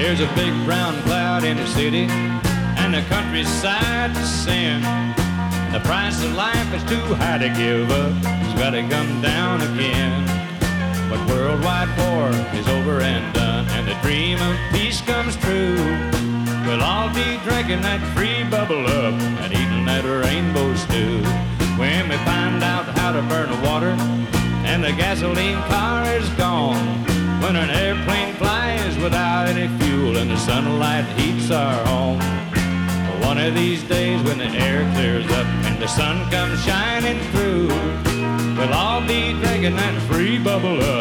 There's a big brown cloud in the city and the countryside to sin. The price of life is too high to give up. It's gotta come down again. But worldwide war is over and done, and the dream of peace comes true. We'll all be drinking that free bubble up and eating that rainbow stew. When we find out how to burn the water and the gasoline car is gone. When an airplane flies without any fuel and the sunlight heats our home. One of these days when the air clears up and the sun comes shining through, we'll all be drinking that free bubble up